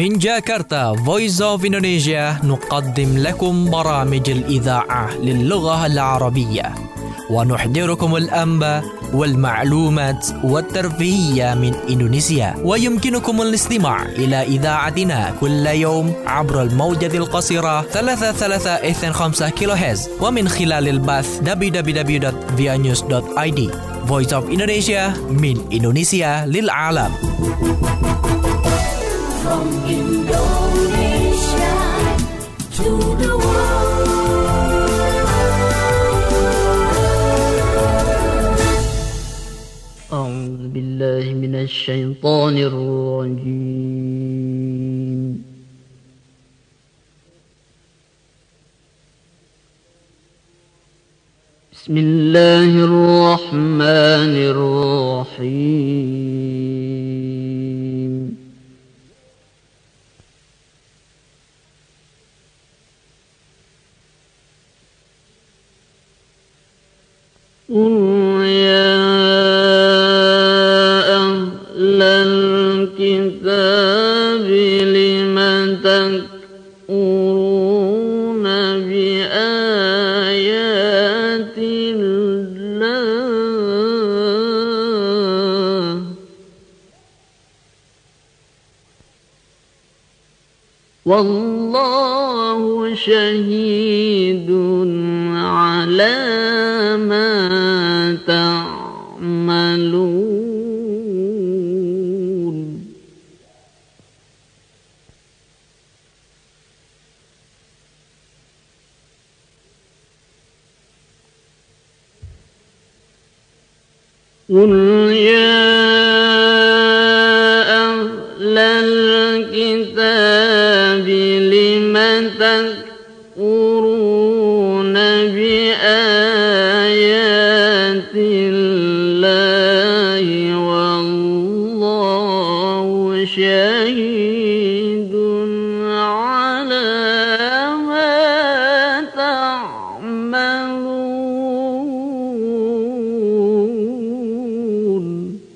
من جاكرتا Voice of Indonesia نقدم لكم برامج الإذاعة للغة العربية ونحضركم الأنباء والمعلومات والترفيهية من إندونيسيا. ويمكنكم الاستماع إلى إذاعتنا كل يوم عبر الموجة القصيرة 33.5 كيلوهرتز ومن خلال البث www.vianews.id. Voice of Indonesia من إندونيسيا للعالم. From Indonesia to the world. أعوذ بالله من الشيطان الرجيم. بسم الله الرحمن الرحيم. قل يا أهل الكتاب لم تكفرون بآيات الله والله شهيد على ما تعملون. قل يا أهل الكتاب لم تكفرون بآيات الله والله شهيد على ما تعملون.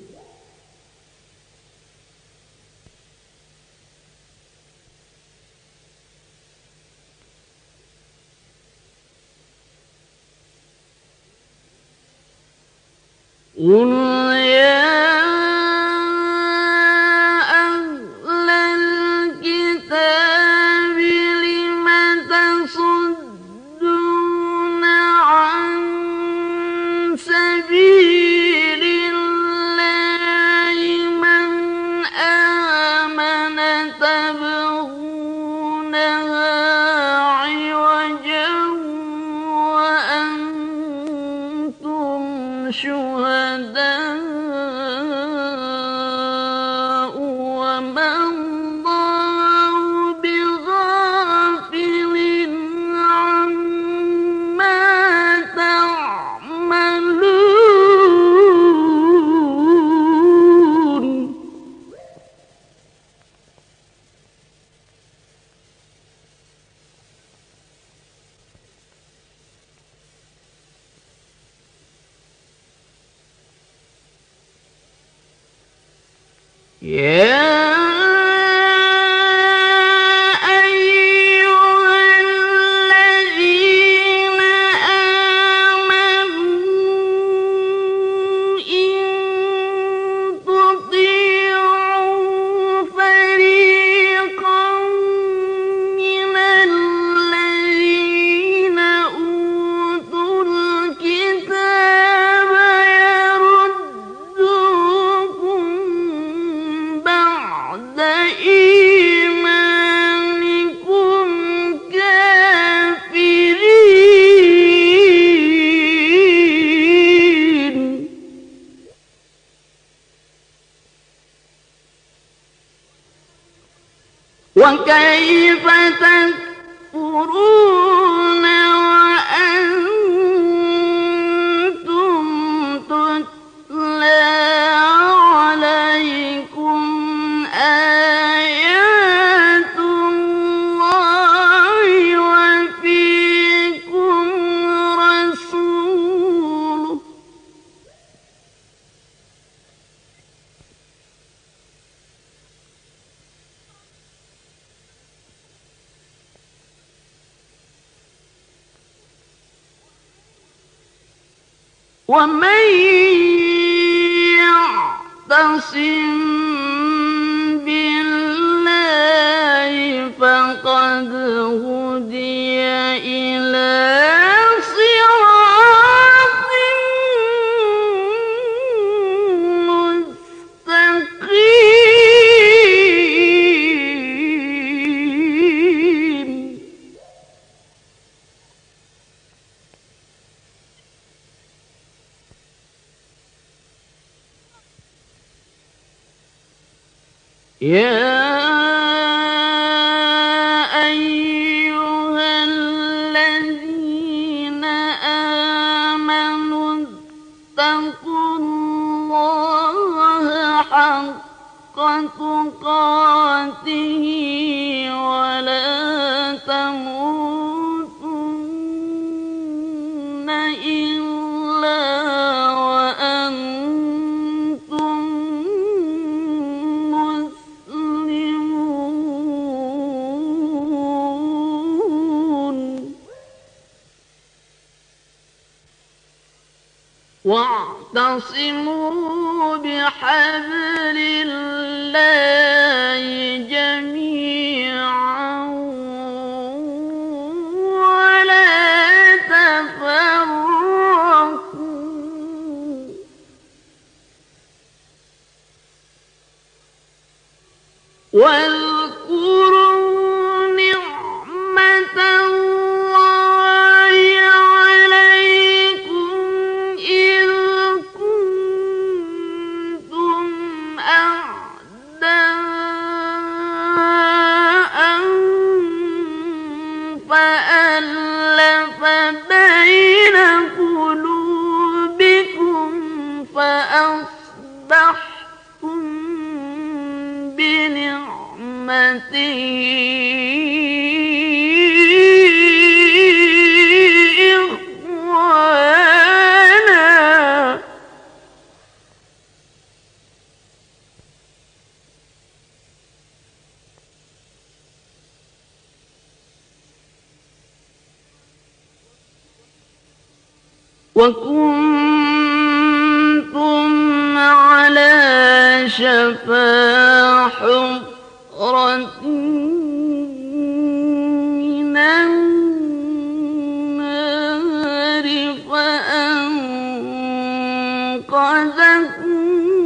قل يا أهل الكتاب لم تصدون عن سبيل الله من آمن تبغونها عوجا وأنتم شهداء وما الله بغافل عما تعملون. يا أيها الذين آمنوا إن تطيعوا فريقا من الذين أوتوا الكتاب يردوكم بعد إيمانكم كافرين. وكيف تكفرون وأنتم تتلى عليكم آيات الله وفيكم رسوله ومن يعتصم بالله فقد هدي إلى صراط مستقيم. يا أيها الذين آمنوا اتقوا الله حق تقاته ولا تموتن إلا وأنتم واعتصموا بحبل الله جميعا ولا تفرقوا واذكروا نعمة الله عليكم إذ كنتم أعداء فألف بين قلوبكم فأصبحتم بنعمته إخوانا وكنتم على شفا حفرة من النار فأنقذكم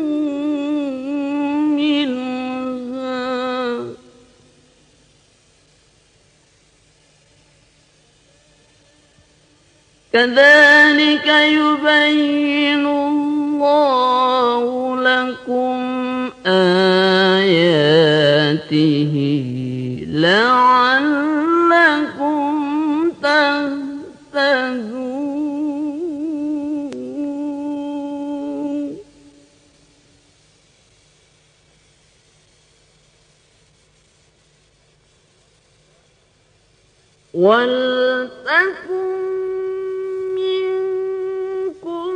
منها كذلك يبين الله لكم آياته لعلكم تهتدون. ولتكن منكم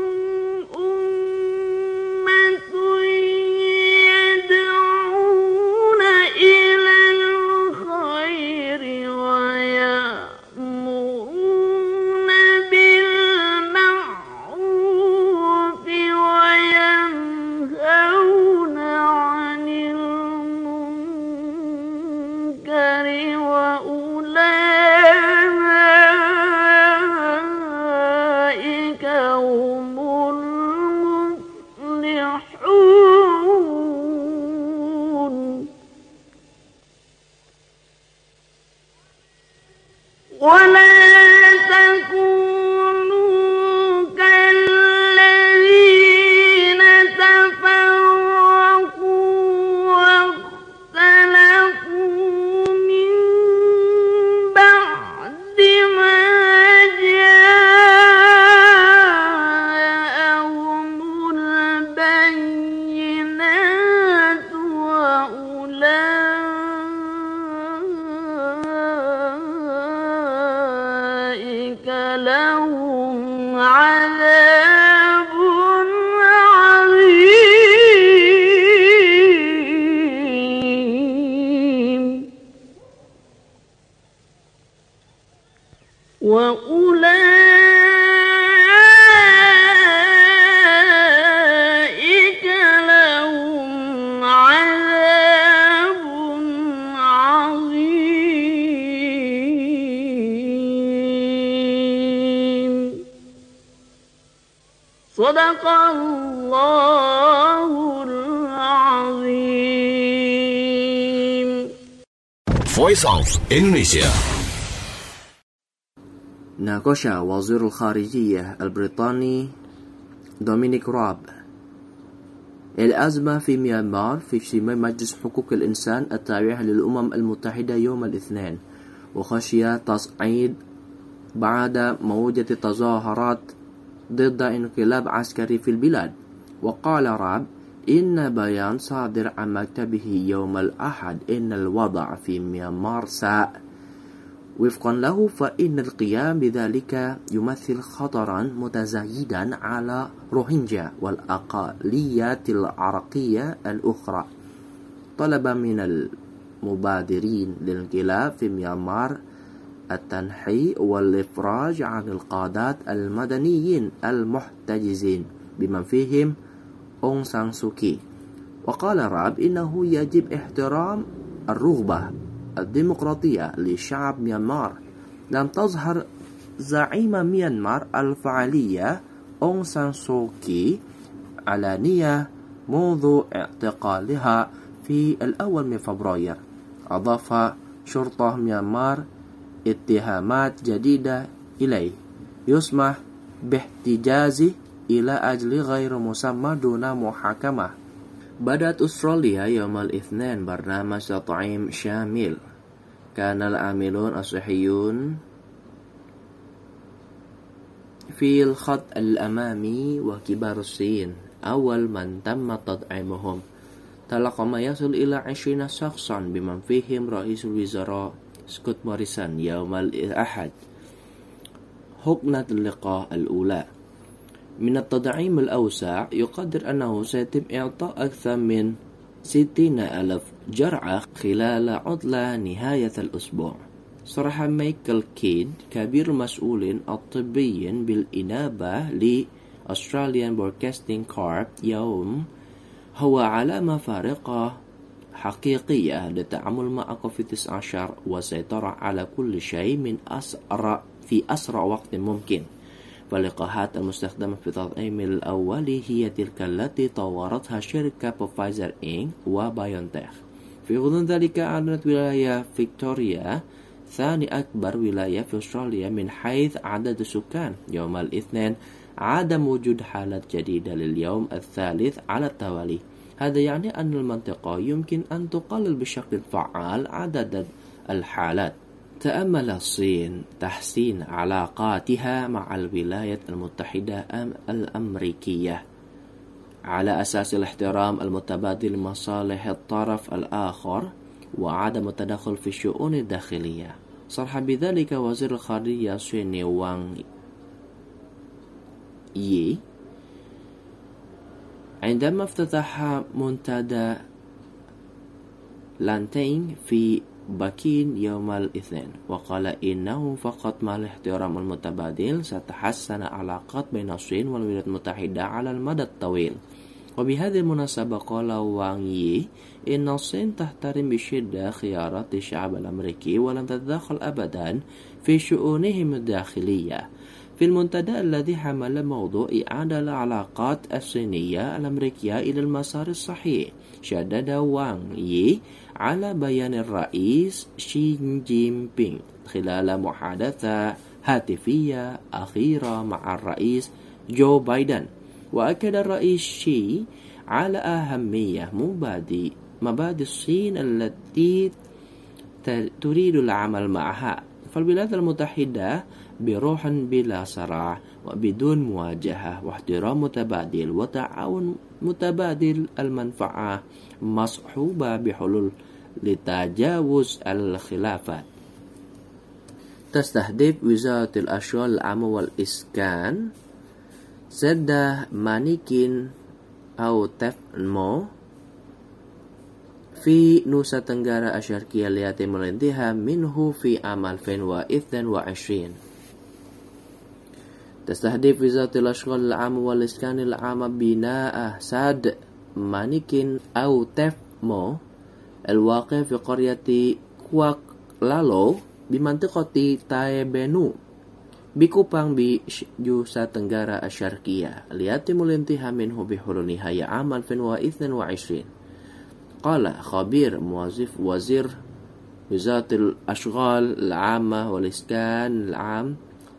أمة يدعون إلى الخير ويأمرون بالمعروف وينهون عن المنكر وأولئك هم المفلحون. ولا تكونوا كالذين تفرقوا واختلفوا من بعد ما جاءهم البينات وأولئك لهم عذاب عظيم. وأولئك صدق الله العظيم. Voice of Indonesia. ناقش وزير الخارجية البريطاني دومينيك راب الأزمة في ميانمار في اجتماع مجلس حقوق الإنسان التابع للأمم المتحدة يوم الاثنين، وخشي تصعيد بعد موجة تظاهرات ضد انقلاب عسكري في البلاد. وقال راب إن بيان صادر عن مكتبه يوم الأحد إن الوضع في ميانمار ساء. وفقا له فإن القيام بذلك يمثل خطرا متزايدا على روهينجا والأقليات العرقية الأخرى. طلب من المبادرين للانقلاب في ميانمار التنحي والإفراج عن القادات المدنيين المحتجزين بمن فيهم أونغ سان سو كي. وقال راب إنه يجب احترام الرغبة الديمقراطية لشعب ميانمار. لم تظهر زعيم ميانمار الفعلية أونغ سان سو كي علانية منذ اعتقالها في الأول من فبراير. أضاف شرطة ميانمار اتهامات جديدة إليه يسمح باحتجازه إلى أجل غير مسمى دون محاكمة. بدأت أستراليا يوم الاثنين برنامج تطعيم شامل. كان العاملون الصحيون في الخط الأمامي وكبار السن أول من تم تطعيمهم. تلقى ما يصل إلى 20 شخصا بمن فيهم رئيس الوزراء سكوت موريسون يوم الأحد حقنة اللقاح الأولى. من التدعيم الأوسع يقدر أنه سيتم إعطاء أكثر من 60,000 جرعة خلال عطلة نهاية الأسبوع. صرح مايكل كيد كبير المسؤولين الطبيين بالإنابة لأستراليان بوركاستينج كورب يوم هو علامة فارقة حقيقية للتعامل مع كوفيد-19 والسيطرة على كل شيء في أسرع وقت ممكن. فاللقاحات المستخدمة في التطعيم الأول هي تلك التي طورتها شركة فايزر إنك وبايونتيك. في غضون ذلك أعلنت ولاية فيكتوريا ثاني أكبر ولاية في أستراليا من حيث عدد السكان يوم الاثنين عدم وجود حالات جديدة لليوم الثالث على التوالي. هذا يعني أن المنطقة يمكن أن تقلل بشكل فعال عدد الحالات. تأمل الصين تحسين علاقاتها مع الولايات المتحدة الأمريكية على أساس الاحترام المتبادل لمصالح الطرف الآخر وعدم التدخل في الشؤون الداخلية. صرح بذلك وزير الخارجية الصيني وانغ يي عندما افتتح منتدى لانتين في بكين يوم الاثنين، وقال إنه فقط مع الاحترام المتبادل ستتحسن علاقات بين الصين والولايات المتحدة على المدى الطويل. وبهذه المناسبة قال وانغ يي إن الصين تحترم بشدة خيارات الشعب الأمريكي ولن تتدخل أبدا في شؤونهم الداخلية. في المنتدى الذي حمل موضوع إعادة العلاقات الصينية الأمريكية إلى المسار الصحيح، شدد وانغ يي على بيان الرئيس شي جين بينغ خلال محادثة هاتفية أخيرة مع الرئيس جو بايدن. وأكد الرئيس شي على أهمية مبادئ الصين التي تريد العمل معها. فالولايات المتحدة بروح بلا صراع وبدون مواجهة واحترام متبادل وتعاون متبادل المنفعة مصحوبة بحلول لتجاوز الخلافات. تستهدف وزارة الأشغال العامة والإسكان سد مانيكين أو تفنمو في نوسا تنغارا الشرقية اللي يتم الانتهاء منه في عام 2022. تستهدف وزارة الأشغال العامة والإسكان العامة بناء سد مانيكين أو تفمو الواقع في قرية كواك لالو بمنطقة تايبنو بكوبان بجوسة تنغارة الشرقية ليتم الانتهاء منه بحلول نهاية عام 2022. قال خبير موظف وزير وزارة الأشغال العامة والإسكان العام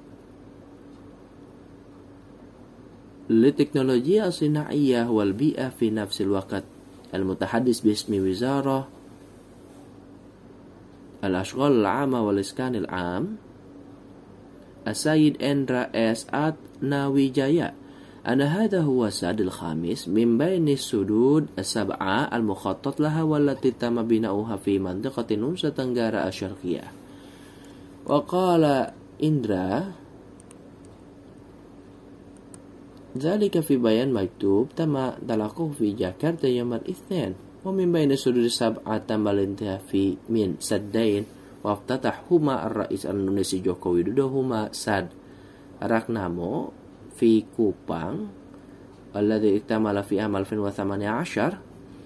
للتكنولوجيا الصناعية والبيئة في نفس الوقت المتحدث باسم وزارة الأشغال العامة والإسكان العام السيد إندرا إس أتناويجايا أن هذا هو السد الخامس من بين السدود السبعة المخطط لها والتي تم بناؤها في منطقة نوسا تنغارة الشرقية. وقال إندرا ذلك في بيان مكتوب تم تلقيه في جاكرتا يوم الاثنين. ومن بين السدود السبعة تم الانتهاء من سدين وافتتحهما الرئيس الإندونيسي جوكو ويدودو هما سد راكنامو في كوبان الذي اكتمل في عام 2018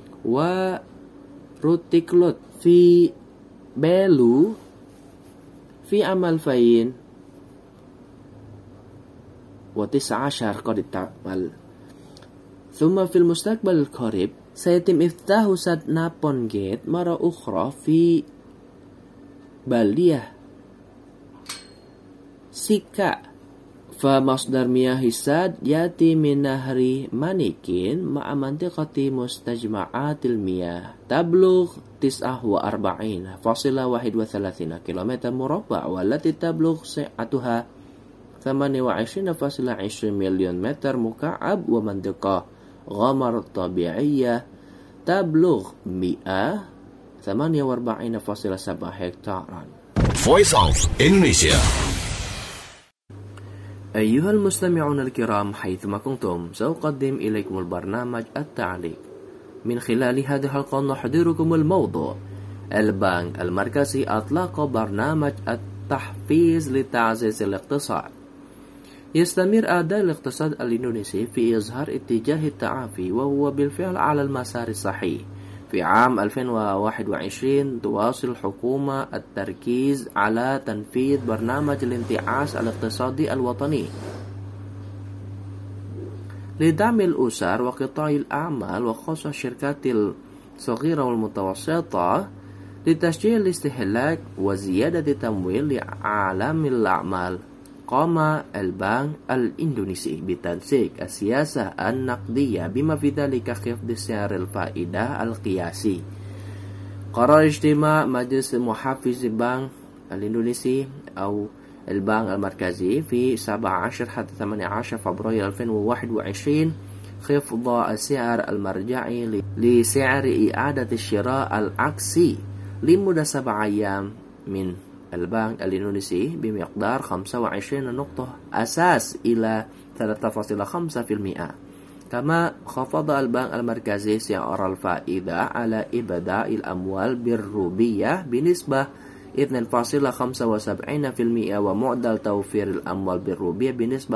وروتيكلوت في بيلو في عام 2019 قد اكتمل. ثم في المستقبل القريب سيتم افتتاح سد نابون جيت مرة أخرى في بلدية سيكا. فمصدر مياه السد يأتي من نهر مانيكين مع منطقة مستجمعات المياه تبلغ 49.31 كيلومتر مربع والتي تبلغ سعتها 28.20 مليون متر مكعب ومنطقة غمر طبيعية تبلغ 148.7 هكتارا. Voice of Indonesia. أيها المستمعون الكرام حيثما كنتم سأقدم إليكم البرنامج التعليق. من خلال هذه الحلقة نحضركم الموضوع البنك المركزي أطلق برنامج التحفيز لتعزيز الاقتصاد. يستمر أداء الاقتصاد الإندونيسي في إظهار اتجاه التعافي وهو بالفعل على المسار الصحيح. في عام 2021 تواصل الحكومة التركيز على تنفيذ برنامج الانتعاش الاقتصادي الوطني لدعم الأسر وقطاع الأعمال وخاصة الشركات الصغيرة والمتوسطة لتشجيع الاستهلاك وزيادة تمويل لعالم الأعمال. قام البنك الإندونيسي بتنسيق السياسة النقدية بما في ذلك خفض سعر الفائدة القياسي. قرار اجتماع مجلس محافظ البنك الإندونيسي أو البنك المركزي في 17 حتى 18 فبراير 2021 خفض السعر المرجعي لسعر إعادة الشراء العكسي لمدة 7 أيام من البنك الإندونيسي بمقدار 25 نقطة أساس إلى 3.5%. كما خفض البنك المركزي سعر الفائدة على إبداء الأموال بالروبية بنسبة 2.75% ومعدل توفير الأموال بالروبية بنسبة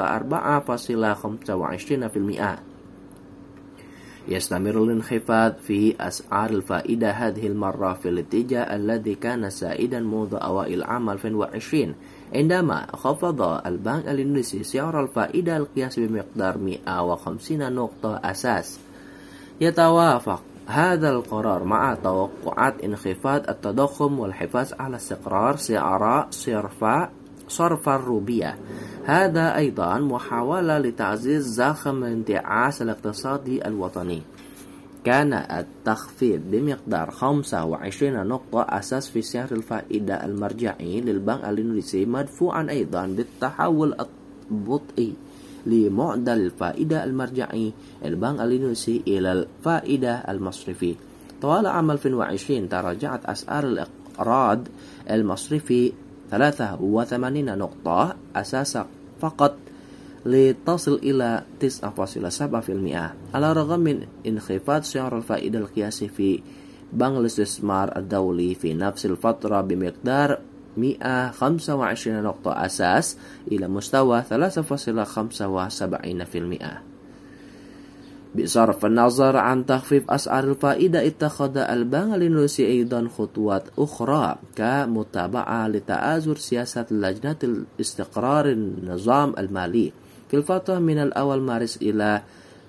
4.25%. يستمر الانخفاض في أسعار الفائدة هذه المرة في الاتجاه الذي كان سائدا منذ أوائل عام 2020 عندما خفض البنك الإندونيسي سعر الفائدة القياسي بمقدار 150 نقطة أساس. يتوافق هذا القرار مع توقعات انخفاض التضخم والحفاظ على استقرار سعر صرف الروبية. هذا أيضا محاولة لتعزيز زخم الانتعاش الاقتصادي الوطني. كان التخفيض بمقدار 25 نقطة أساس في سعر الفائدة المرجعي للبنك الإندونيسي مدفوعا أيضا بالتحول البطيء لمعدل الفائدة المرجعي البنك الإندونيسي إلى الفائدة المصرفي. طوال عام 2020 تراجعت أسعار الإقراض المصرفي 83 نقطة أساس فقط لتصل إلى 9.7% على الرغم من انخفاض سعر الفائدة القياسي في بنك الاستثمار الدولي في نفس الفترة بمقدار 125 نقطة أساس إلى مستوى 3.75%. بصرف النظر عن تخفيف أسعار الفائدة اتخذ البنك الإندونيسي أيضا خطوات أخرى كمتابعة لتآزر سياسة لجنة الاستقرار النظام المالي في الفترة من الأول مارس إلى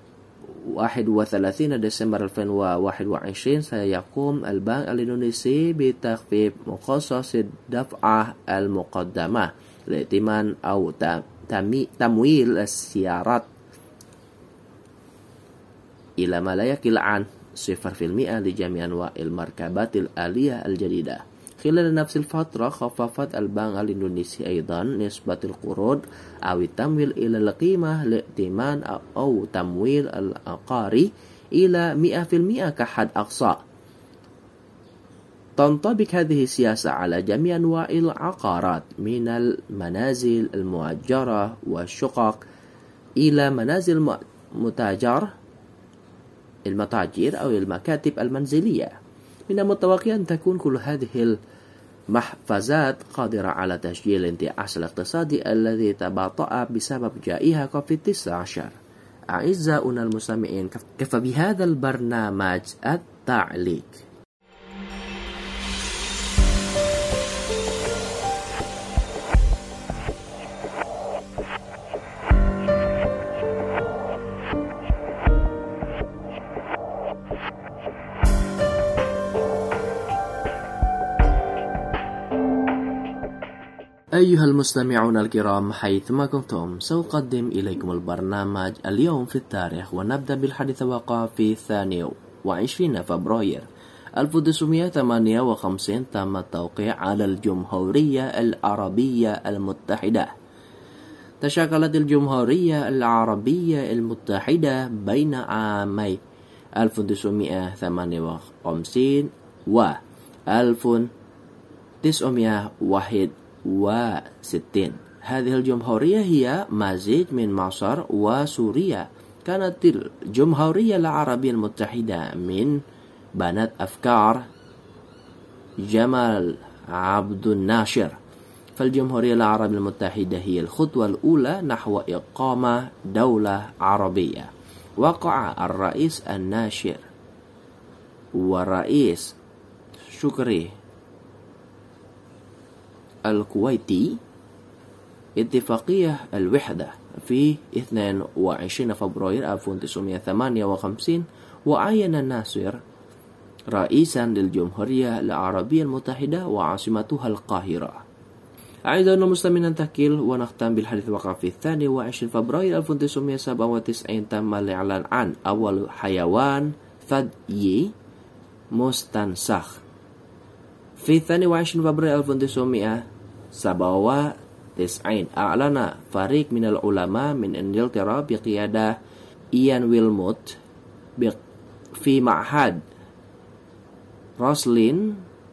31 ديسمبر 2021 سيقوم البنك الإندونيسي بتخفيف مخصص الدفعة المقدمة لائتمان أو تمويل السيارات إلى ما لا يقل عن 0% لجميع أنواع المركبات الآلية الجديدة. خلال نفس الفترة خففت البنك الإندونيسي أيضا نسبة القروض أو التمويل إلى القيمة لائتمان أو تمويل العقاري إلى 100% كحد أقصى. تنطبق هذه السياسة على جميع أنواع العقارات من المنازل المؤجرة والشقق إلى منازل المتاجر أو المكاتب المنزلية. من المتوقع أن تكون كل هذه المحفزات قادرة على تشجيع الانتعاش الاقتصادي الذي تباطأ بسبب جائحة كوفيد-19. أعزائنا المستمعين، كفى بهذا البرنامج التعليق. أيها المستمعون الكرام حيثما كنتم، سأقدم إليكم البرنامج اليوم في التاريخ، ونبدأ بالحديث وقع في 22 فبراير 1958 تم التوقيع على الجمهورية العربية المتحدة. تشكلت الجمهورية العربية المتحدة بين عامي 1958 و 1961. هذه الجمهورية هي مزيج من مصر وسوريا. كانت الجمهورية العربية المتحدة من بنات أفكار جمال عبد الناصر. فالجمهورية العربية المتحدة هي الخطوة الأولى نحو إقامة دولة عربية. وقع الرئيس الناصر والرئيس شكري الكويتي اتفاقية الوحدة في 22 فبراير 1958، وعين الناصر رئيسا للجمهورية العربية المتحدة وعاصمتها القاهرة. أعزائنا المستمعين، ننتقل ونختم بالحديث وقع في 22 فبراير 1997 تم الإعلان عن أول حيوان ثديي مستنسخ. في 22 فبراير 1997 أعلن فريق من العلماء من إنجلترا بقيادة إيان ويلموت في معهد روسلين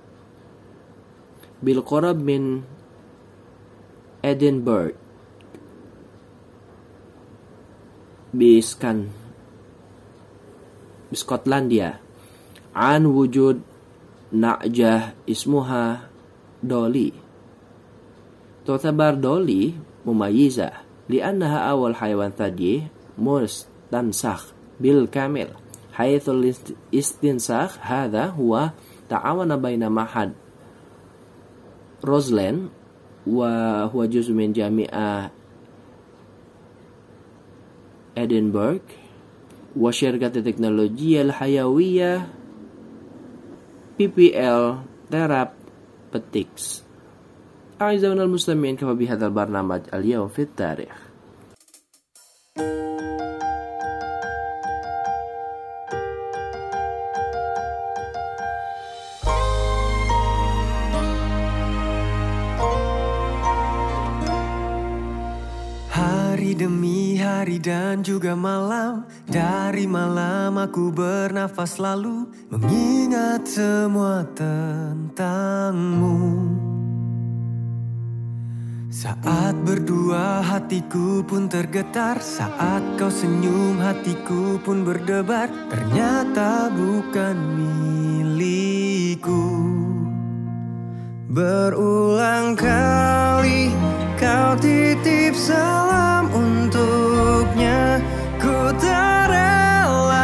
بالقرب من إدنبرغ باسكتلندا عن وجود نعجة اسمها دولي. تعتبر دولي مميزة لأنها أول حيوان ثديي مستنسخ بالكامل، حيث الاستنساخ هذا هو تعاون بين معهد روزلين وهو جزء من جامعة إدنبرغ وشركة التكنولوجيا الحيوية PPL Therapeutics. أعزائنا المستمعين، كفى بهذا البرنامج اليوم في التاريخ. Hari demi hari dan juga malam, dari malam aku bernafas lalu mengingat semua tentangmu. Saat berdua hatiku pun tergetar, saat kau senyum hatiku pun berdebar. Ternyata bukan milikku. Berulang kali kau titip salam untuknya, ku tak rela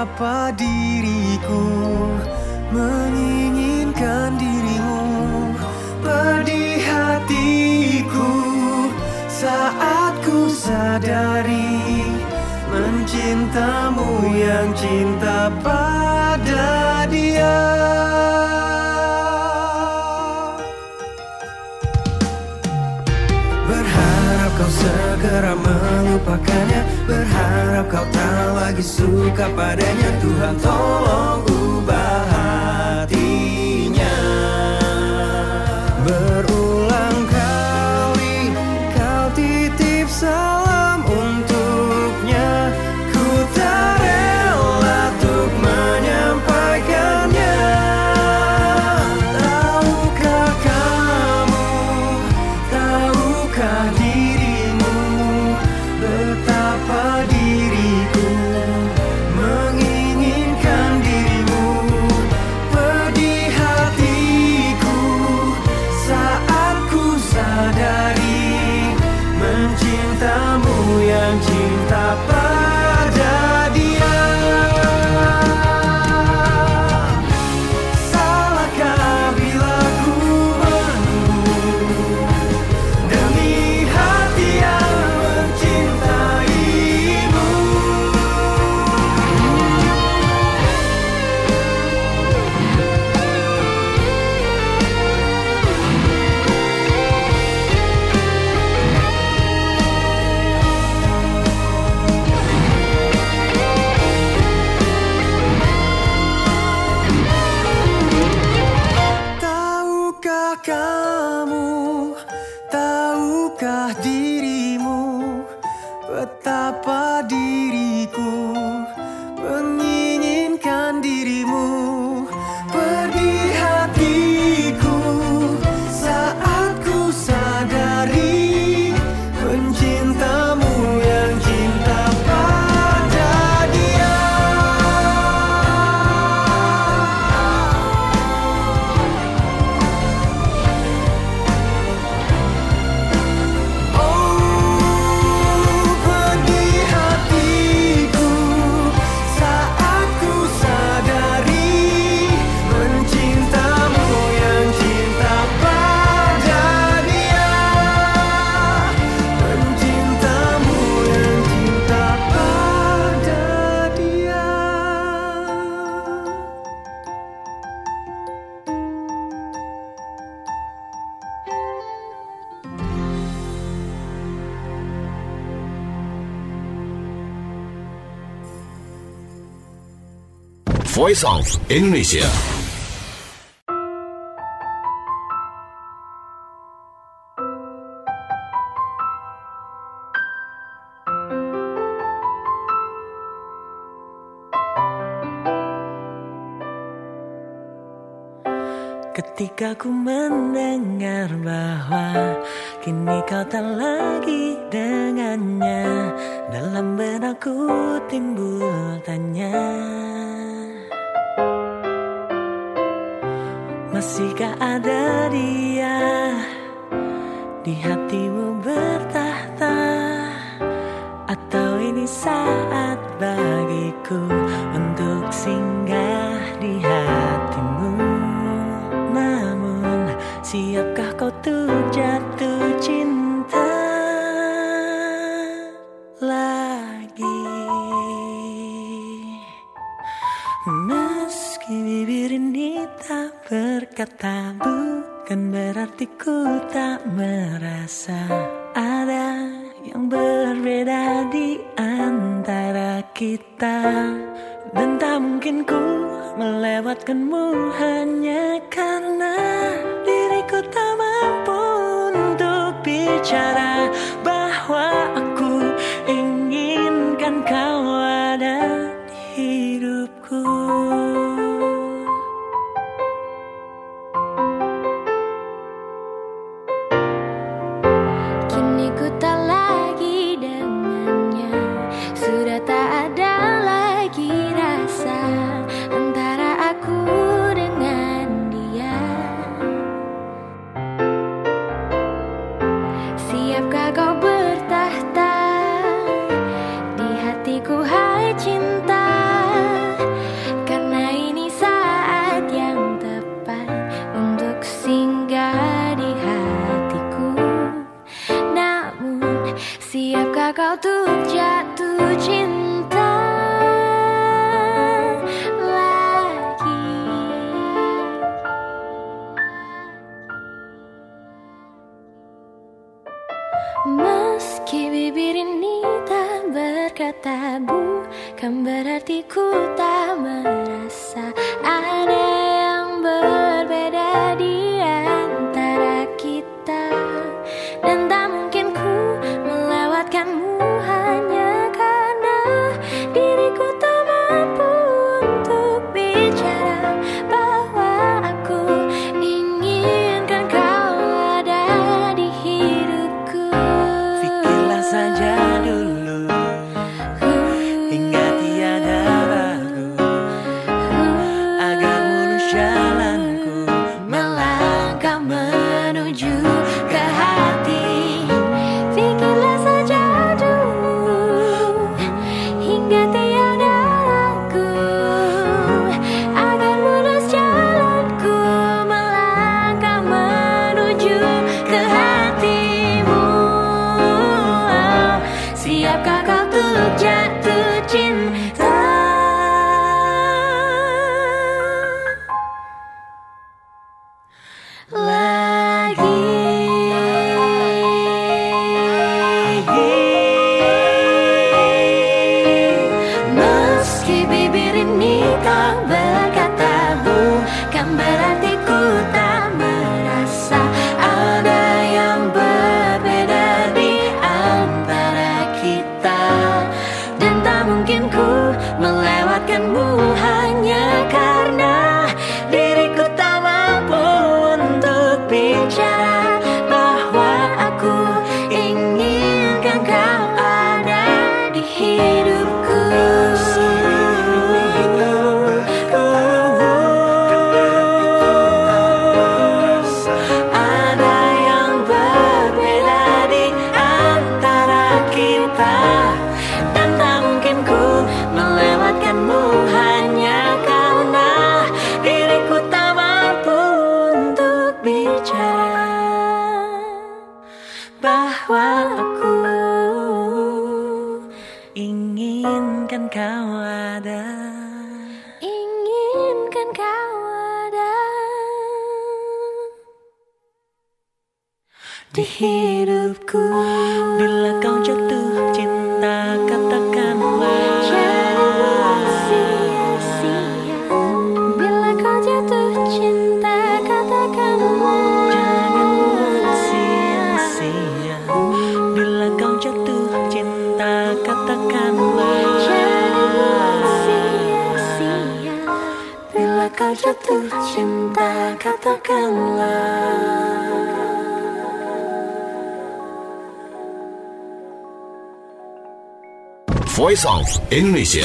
betapa diriku menginginkan dirimu. Pedih hatiku saat ku sadari mencintamu yang cinta pada dia. Berharap kau segera melupakannya, berharap kau tak lagi suka padanya. Tuhan tolong ubah hatinya. Berulang kali kau titip salam untuknya, ku tak rela untuk menyampaikannya. Tahukah kamu, tahukah dirimu, betapa diriku menginginkan dirimu. Pedih hatiku saat ku sadari mencintamu yang cinta pada dia. Salahkah bila ku menunggu demi hati yang mencintaimu? Tahukah kamu, tahukah dirimu, betapa diriku menginginkan dirimu. Pedih hatiku saat ku sadari mencintamu yang cinta pada dia. Oh, pedih hatiku saat ku sadari mencintamu yang cinta pada dia. Mencintamu yang cinta pada dia. Voice of Indonesia. Ketika ku mendengar bahwa kini kau tak lagi dengannya, dalam benakku timbul tanya, masihkah ada dia di hatimu bertahta? Atau ini saat bagiku untuk singgah di hatimu? Namun siapkah kau tuh jatuh cinta lagi? Meski bibir ini tak berkata, bukan berarti ku tak merasa ada yang berbeda di antara kita. Dan tak mungkin ku melewatkanmu hanya karena diriku tak mampu untuk bicara bahwa aku inginkan kau ada di hidupku. Kini ku tak lagi dengannya, sudah tak ada lagi rasa antara aku dengan dia. diriku tak merasa ada yang berbeda di antara kita. Dan tak mungkin ku melewatkanmu hanya karena diriku tak mampu untuk bicara bahwa aku inginkan kau ada di hidupku. Pikirlah saja dulu hingga tiada ragu, agar mulus jalanku Melangkah menuju ke hati. Pikirlah saja dulu hingga tiada ragu, agar mulus jalanku melangkah menuju ke hatimu. Siapkah kau untuk jatuh cinta lagi? Meski bibir ini tak berkata bukan berarti ku tak merasa ada yang berbeda di antara kita. Dan tak mungkin ku melewatkanmu hanya karena diriku tak mampu untuk bicara bahwa aku inginkan kau ada di hidupku. Ada yang berbeda di antara kita. Dan tak mungkin ku melewatkanmu hanya karena diriku tak mampu untuk bicara bahwa aku inginkan kau ada inginkan kau ada di hidupku. Bila kau jatuh cinta, katakanlah Jangan sia-sia. Bila kau jatuh cinta, katakanlah jangan buat sia-sia. Bila kau jatuh cinta, katakanlah Jangan buat sia-sia. Bila kau jatuh cinta, katakanlah. Voice of Indonesia.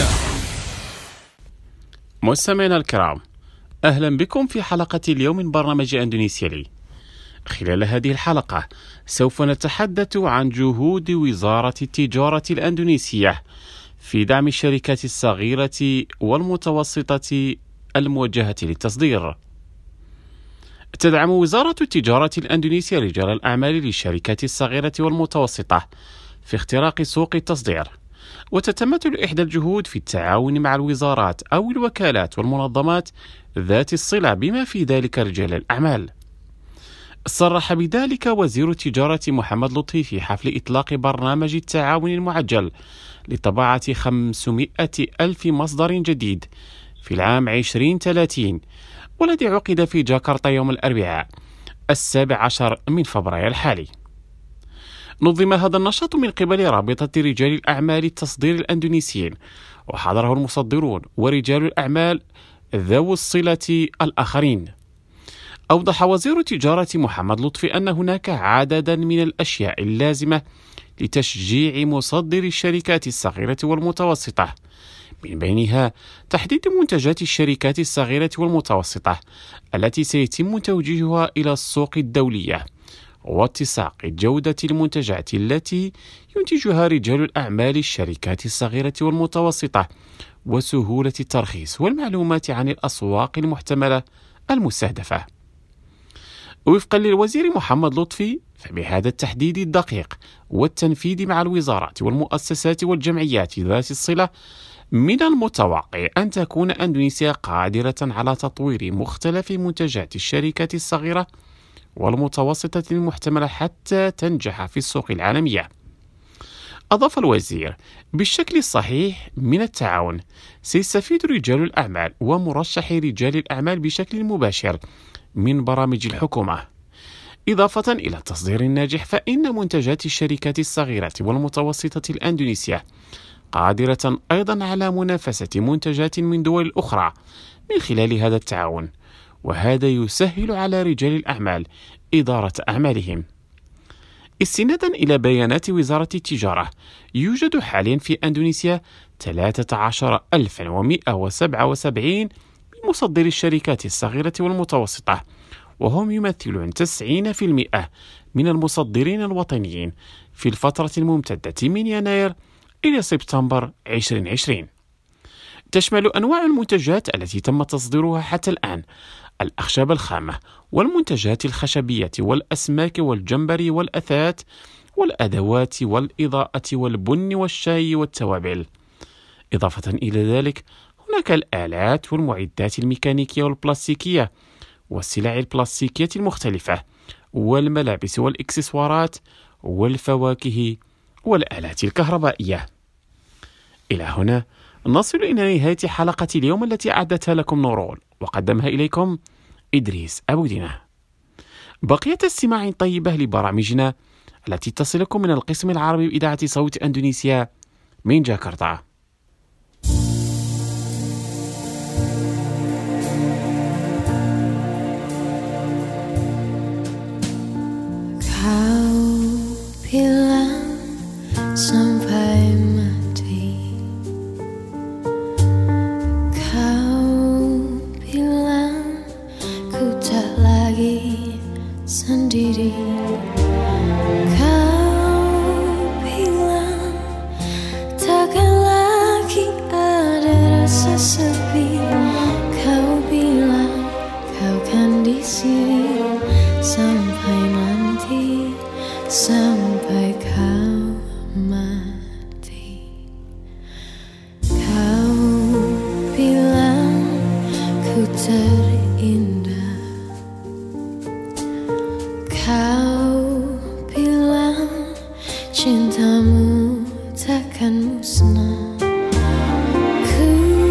مستمعينا الكرام، أهلا بكم في حلقة اليوم من برنامج إندونيسيا لي. خلال هذه الحلقة سوف نتحدث عن جهود وزارة التجارة الأندونيسية في دعم الشركات الصغيرة والمتوسطة الموجهة للتصدير. تدعم وزارة التجارة الأندونيسية رجال الأعمال للشركات الصغيرة والمتوسطة في اختراق سوق التصدير، وتتمثل إحدى الجهود في التعاون مع الوزارات أو الوكالات والمنظمات ذات الصلة بما في ذلك رجال الأعمال. صرح بذلك وزير التجارة محمد لطفي في حفل إطلاق برنامج التعاون المعجل لطباعة 500,000 مصدر جديد في العام 2030، والذي عقد في جاكرتا يوم الأربعاء 17 من فبراير الحالي. نظم هذا النشاط من قبل رابطة رجال الأعمال التصدير الأندونيسيين، وحضره المصدرون ورجال الأعمال ذوي الصلة الآخرين. أوضح وزير التجارة محمد لطفي أن هناك عددا من الأشياء اللازمة لتشجيع مصدري الشركات الصغيرة والمتوسطة، من بينها تحديد منتجات الشركات الصغيرة والمتوسطة التي سيتم توجيهها إلى السوق الدولية، واتساق جودة المنتجات التي ينتجها رجال الأعمال الشركات الصغيرة والمتوسطة، وسهولة الترخيص والمعلومات عن الأسواق المحتملة المستهدفة. وفقا للوزير محمد لطفي، فبهذا التحديد الدقيق والتنفيذ مع الوزارات والمؤسسات والجمعيات ذات الصلة، من المتوقع أن تكون أندونيسيا قادرة على تطوير مختلف منتجات الشركات الصغيرة والمتوسطة المحتملة حتى تنجح في السوق العالمية. أضاف الوزير: بالشكل الصحيح من التعاون سيستفيد رجال الأعمال ومرشحي رجال الأعمال بشكل مباشر من برامج الحكومة. إضافة إلى التصدير الناجح، فإن منتجات الشركات الصغيرة والمتوسطة الأندونيسية قادرة أيضا على منافسة منتجات من دول أخرى من خلال هذا التعاون، وهذا يسهل على رجال الأعمال إدارة أعمالهم. استنادا إلى بيانات وزارة التجارة، يوجد حاليا في أندونيسيا 13,177 من مصدري الشركات الصغيرة والمتوسطة، وهم يمثلون 90% من المصدرين الوطنيين في الفترة الممتدة من يناير إلى سبتمبر 2020. تشمل أنواع المنتجات التي تم تصديرها حتى الآن الأخشاب الخامة والمنتجات الخشبية والأسماك والجمبري والأثاث والأدوات والإضاءة والبن والشاي والتوابل. إضافة إلى ذلك، هناك الآلات والمعدات الميكانيكية والبلاستيكية والسلع البلاستيكية المختلفة والملابس والإكسسوارات والفواكه والآلات الكهربائية. إلى هنا نصل إلى نهاية حلقة اليوم التي أعدتها لكم نورول وقدمها إليكم إدريس أبو دينة. بقية استماع طيبة لبرامجنا التي تصلكم من القسم العربي بإذاعة صوت أندونيسيا من جاكرتا. Sampai mati, kau bilang ku tak lagi sendiri. Kau bilang takkan lagi ada rasa sepi. Kau bilang kau kan di sini sampai nanti, sampai kau mati. Kau bilang ku terindah. Kau bilang cintamu takkan musnah. Ku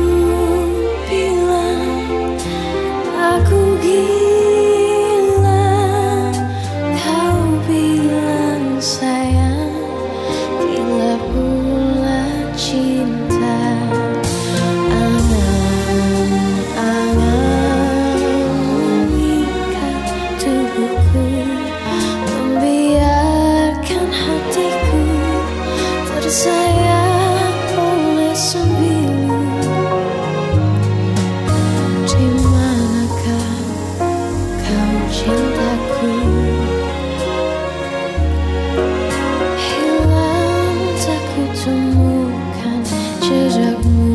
bilang aku gila. Kau bilang sayang, gila pula cinta. Angan-angan mengikat tubuhku, membiarkan hatiku tersayang oleh sembilu. Di manakah kau cintaku? Hilang tak kutemukan jejakmu.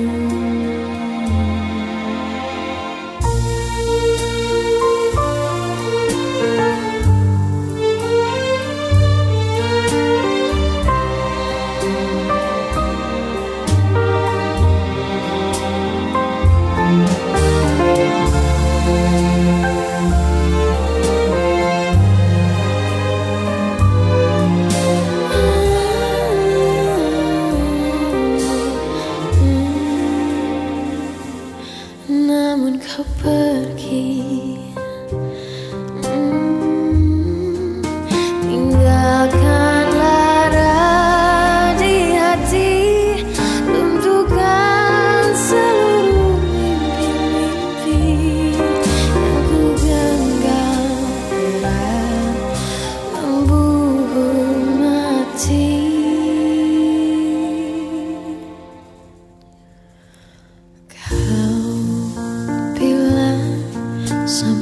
Namun kau pergi, tinggalkan lara di hati, lunturkan seluruh mimpi-mimpi yang ku genggam berat, membubur mati. Kau bilang sampai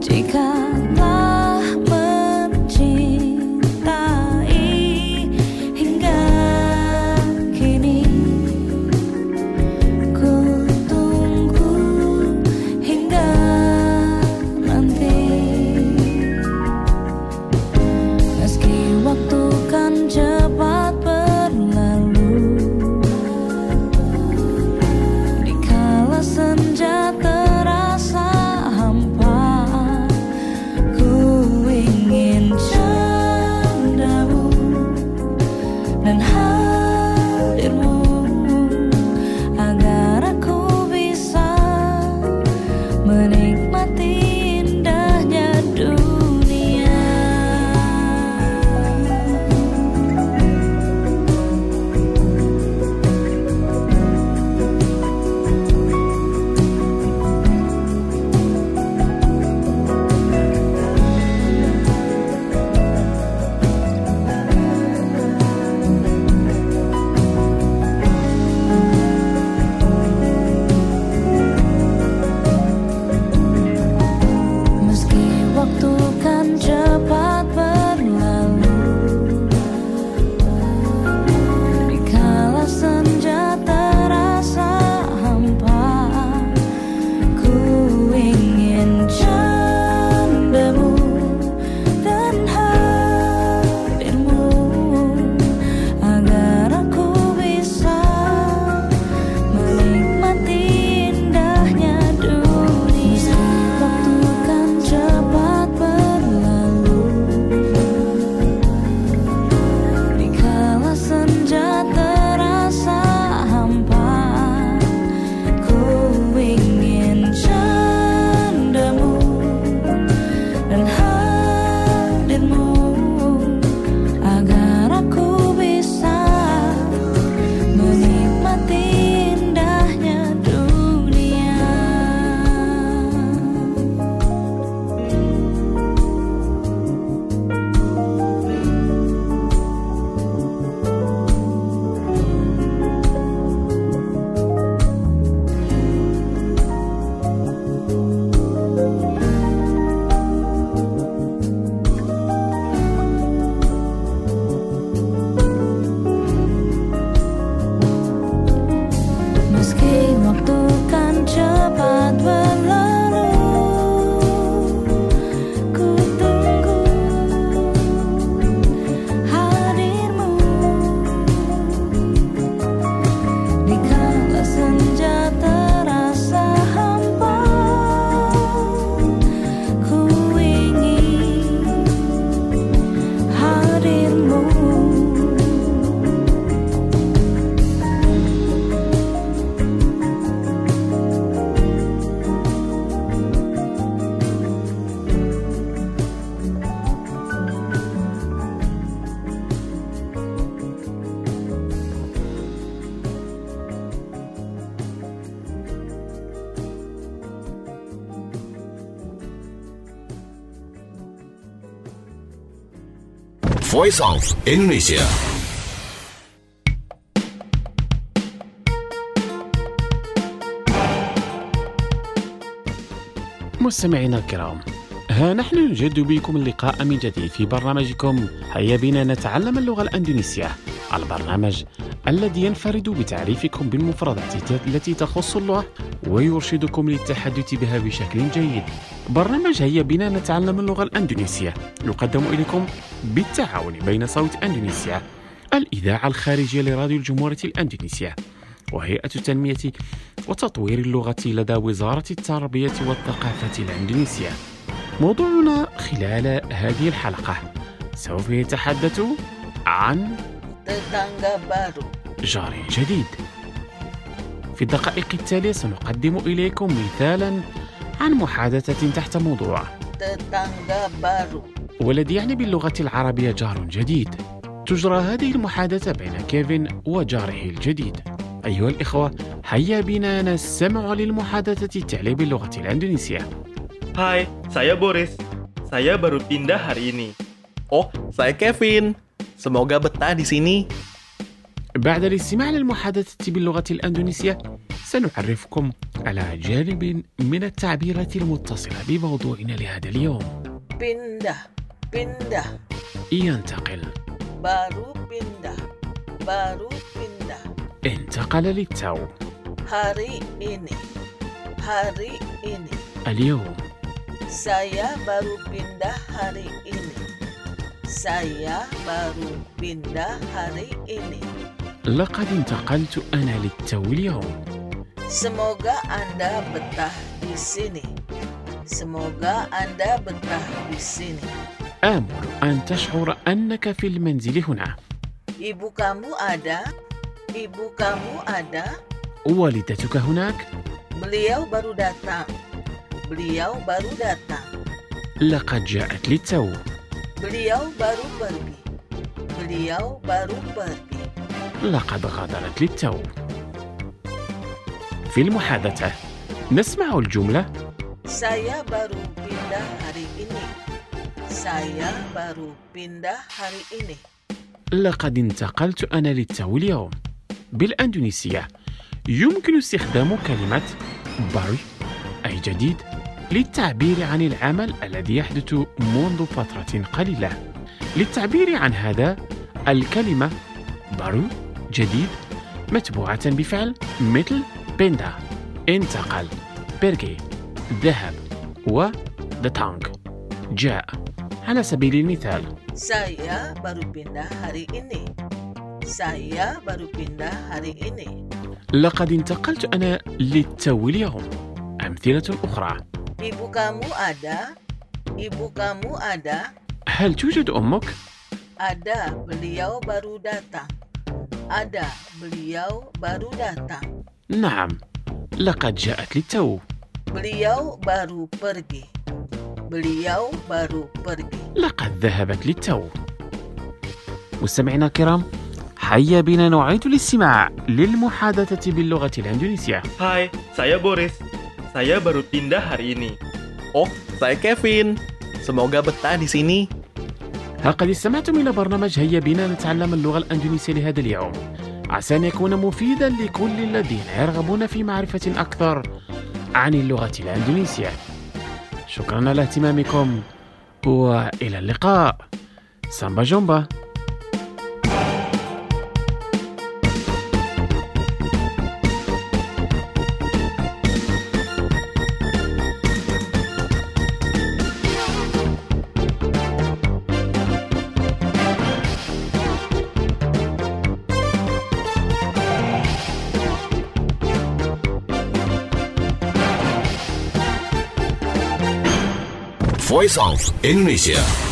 Jikalau mencintai hingga kini, ku tunggu hingga nanti. Meski waktu kan cepat berlalu, dikala senja terasa hampa, ku ingin candamu dan hadirmu agar aku bisa menikmati indahnya dunia. Meski waktu kan cepat berlalu, dikala senja terasa hampa, ku ingin candamu dan hadirmu agar aku bisa menikmati indahnya dunia. Waktu kan cepat berlalu, dikala senja terasa hampa, ku ingin candamu dan hadirmu agar aku bisa menikmati indahnya dunia. Meski waktu kan cepat berlalu, ku tunggu hadirmu dikala senja terasa hampa, ku ingin hadirmu. Voice of Indonesia. مستمعينا الكرام، ها نحن نجد بكم اللقاء من جديد في برنامجكم هيا بنا نتعلم اللغة الأندونيسية، البرنامج الذي ينفرد بتعريفكم بالمفردات التي تخص اللغة ويرشدكم للتحدث بها بشكل جيد. برنامج هيا بنا نتعلم اللغة الأندونيسية يقدم إليكم بالتعاون بين صوت أندونيسيا، الإذاعة الخارجية لراديو الجمهورية الأندونيسية، وهيئة تنمية وتطوير اللغة لدى وزارة التربية والثقافة الأندونيسية. موضوعنا خلال هذه الحلقة سوف يتحدث عن tetangga baru. جار جديد. في الدقائق التالية سنقدم إليكم مثالا عن محادثة تحت موضوع tetangga baru. والذي يعني باللغة العربية جار جديد. تجرى هذه المحادثة بين كيفن وجاره الجديد. أيها الإخوة، هيا بنا نستمع للمحادثة التالية باللغة الأندونيسية. Hai, saya Boris. Saya baru pindah hari ini. Oh, saya Kevin. Semoga betah di sini. بعد الاستماع للمحادثة باللغة الأندونيسية سنعرفكم على جانب من التعبيرات المتصلة بموضوعنا لهذا اليوم. Pindah, pindah. ينتقل. Baru pindah, baru pindah. انتقل للتو. Hari ini, hari ini. اليوم. Saya baru pindah hari ini. Saya baru pindah hari ini. لقد انتقلت أنا للتو اليوم. Semoga Anda betah di sini. Semoga Anda betah di sini. آمل أن تشعر أنك في المنزل هنا. Ibu kamu ada? Ibu kamu ada? والدتك هناك؟ Beliau baru datang. Beliau baru datang. لقد جاءت للتو. Beliau baru pergi. Beliau baru pergi. لقد غادرت للتو. في المحادثة نسمع الجملة Saya baru pindah hari ini. Saya baru pindah hari ini. لقد انتقلت أنا للتو اليوم. بالأندونيسية يمكن استخدام كلمة باري أي جديد للتعبير عن العمل الذي يحدث منذ فترة قليلة. للتعبير عن هذا الكلمة بارو جديد متبوعة بفعل مثل بيندا انتقل، بيرجي ذهب، و داتانغ جاء. على سبيل المثال Saya baru pindah hari ini. Saya baru pindah hari ini. لقد انتقلت أنا للتو اليوم. أمثلة أخرى Ibu kamu ada? Ibu kamu ada? هل توجد أمك؟ Ada, beliau baru datang. Ada, beliau baru datang. نعم لقد جاءت للتو. Beliau baru pergi. Beliau baru pergi. لقد ذهبت للتو. مستمعينا الكرام، هيا بنا نعيد الاستماع للمحادثة باللغة الإندونيسية. Hai, saya Boris. Saya baru pindah hari ini. Oh, saya Kevin. Semoga betah di sini. لقد استمعتم إلى برنامج هيا بنا نتعلم اللغة الإندونيسية لهذا اليوم. عسى أن يكون مفيدا لكل الذين يرغبون في معرفة أكثر عن اللغة الإندونيسية. شكرا على اهتمامكم وإلى اللقاء. سامبا جومبا. Voice of Indonesia.